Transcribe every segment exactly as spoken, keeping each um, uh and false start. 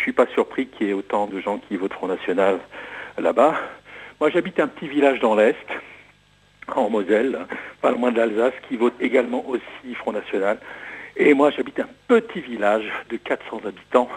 suis pas surpris qu'il y ait autant de gens qui votent Front National là-bas. Moi, j'habite un petit village dans l'Est, en Moselle, pas loin de l'Alsace, qui vote également aussi Front National. Et moi, j'habite un petit village de quatre cents habitants.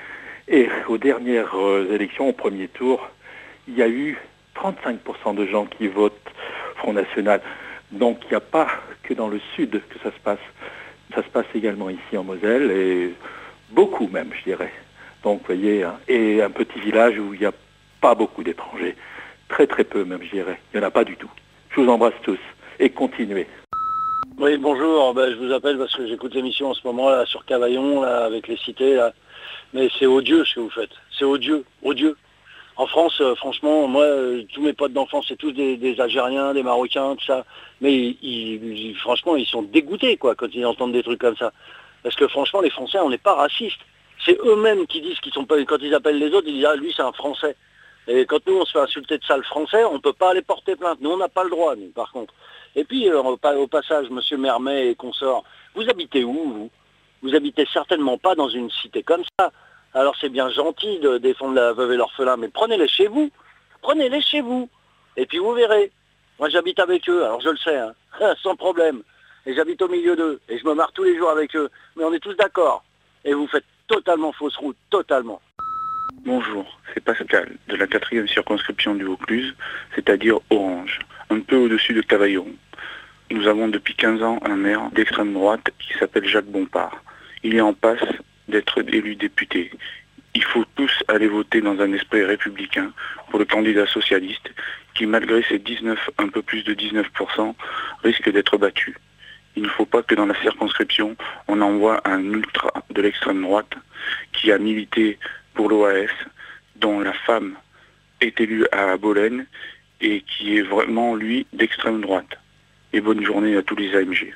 Et aux dernières euh, élections, au premier tour, il y a eu trente-cinq pour cent de gens qui votent Front National. Donc, il n'y a pas que dans le sud que ça se passe. Ça se passe également ici en Moselle, et beaucoup même, je dirais. Donc, vous voyez, hein, et un petit village où il n'y a pas beaucoup d'étrangers. Très très peu même, je dirais. Il n'y en a pas du tout. Je vous embrasse tous et continuez. Oui, bonjour. Ben, je vous appelle parce que j'écoute l'émission en ce moment là sur Cavaillon, là, avec les cités. Là. Mais c'est odieux ce que vous faites. C'est odieux, odieux. En France, euh, franchement, moi, euh, tous mes potes d'enfance, c'est tous des, des Algériens, des Marocains, tout ça. Mais ils, ils, franchement, ils sont dégoûtés quoi quand ils entendent des trucs comme ça. Parce que franchement, les Français, on n'est pas racistes. C'est eux-mêmes qui disent qu'ils sont pas. Quand ils appellent les autres, ils disent ah lui c'est un Français. Et quand nous on se fait insulter de sale français, on ne peut pas aller porter plainte. Nous on n'a pas le droit, nous, par contre. Et puis euh, au, au passage, monsieur Mermet et consorts, vous habitez où vous Vous habitez certainement pas dans une cité comme ça. Alors c'est bien gentil de défendre la veuve et l'orphelin, mais prenez-les chez vous. Prenez-les chez vous. Et puis vous verrez. Moi j'habite avec eux, alors je le sais, hein, sans problème. Et j'habite au milieu d'eux. Et je me marre tous les jours avec eux. Mais on est tous d'accord. Et vous faites totalement fausse route, totalement. Bonjour, c'est Pascal de la quatrième circonscription du Vaucluse, c'est-à-dire Orange, un peu au-dessus de Cavaillon. Nous avons depuis quinze ans un maire d'extrême droite qui s'appelle Jacques Bompard. Il est en passe d'être élu député. Il faut tous aller voter dans un esprit républicain pour le candidat socialiste qui, malgré ses dix-neuf, un peu plus de dix-neuf pour cent, risque d'être battu. Il ne faut pas que dans la circonscription, on envoie un ultra de l'extrême droite qui a milité pour l'O A S, dont la femme est élue à Bolène et qui est vraiment, lui, d'extrême droite. Et bonne journée à tous les A M G.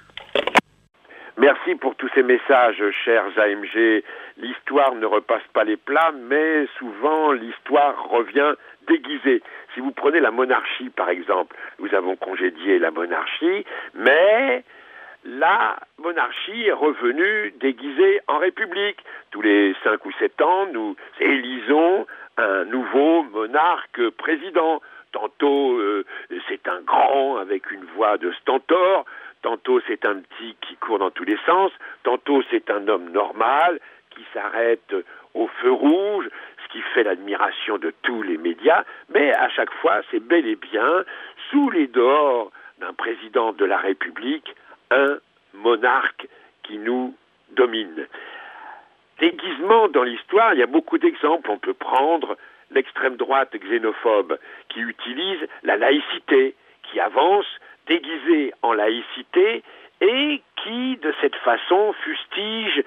Merci pour tous ces messages, chers A M G. L'histoire ne repasse pas les plats, mais souvent l'histoire revient déguisée. Si vous prenez la monarchie, par exemple, nous avons congédié la monarchie, mais la monarchie est revenue déguisée en république. Tous les cinq ou sept ans, nous élisons un nouveau monarque président. Tantôt, euh, c'est un grand avec une voix de stentor, tantôt c'est un petit qui court dans tous les sens, tantôt c'est un homme normal qui s'arrête au feu rouge, ce qui fait l'admiration de tous les médias, mais à chaque fois, c'est bel et bien, sous les dehors d'un président de la République, un monarque qui nous domine. Déguisement dans l'histoire, il y a beaucoup d'exemples. On peut prendre l'extrême droite xénophobe qui utilise la laïcité, qui avance déguisée en laïcité et qui, de cette façon, fustige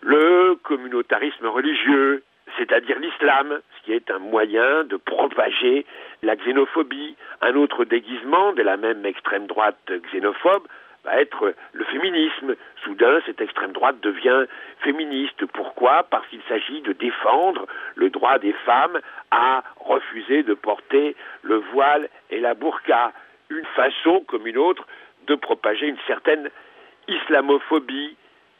le communautarisme religieux, c'est-à-dire l'islam, ce qui est un moyen de propager la xénophobie. Un autre déguisement de la même extrême droite xénophobe va être le féminisme. Soudain, cette extrême droite devient féministe. Pourquoi ? Parce qu'il s'agit de défendre le droit des femmes à refuser de porter le voile et la burqa. Une façon, comme une autre, de propager une certaine islamophobie.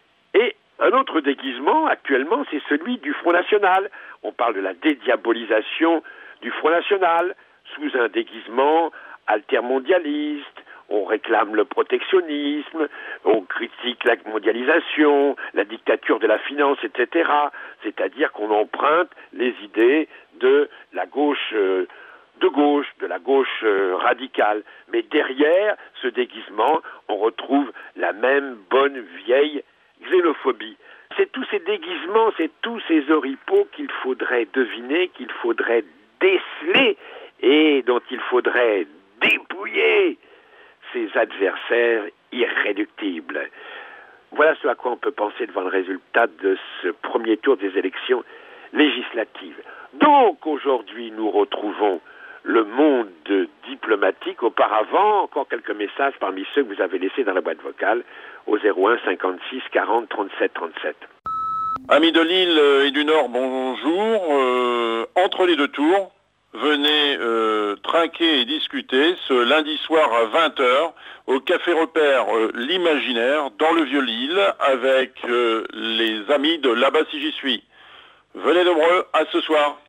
Et un autre déguisement, actuellement, c'est celui du Front National. On parle de la dédiabolisation du Front National sous un déguisement altermondialiste. On réclame le protectionnisme, on critique la mondialisation, la dictature de la finance, et cetera. C'est-à-dire qu'on emprunte les idées de la gauche, euh, de gauche, de la gauche euh, radicale. Mais derrière ce déguisement, on retrouve la même bonne vieille xénophobie. C'est tous ces déguisements, c'est tous ces oripeaux qu'il faudrait deviner, qu'il faudrait déceler et dont il faudrait dépouiller ses adversaires irréductibles. Voilà ce à quoi on peut penser devant le résultat de ce premier tour des élections législatives. Donc aujourd'hui, nous retrouvons le monde diplomatique. Auparavant, encore quelques messages parmi ceux que vous avez laissés dans la boîte vocale au zéro un cinquante-six quarante trente-sept trente-sept. Amis de Lille et du Nord, bonjour. Euh, entre les deux tours, venez euh, trinquer et discuter ce lundi soir à vingt heures au Café Repère euh, L'Imaginaire dans le Vieux-Lille avec euh, les amis de Là-bas si j'y suis. Venez nombreux, à ce soir.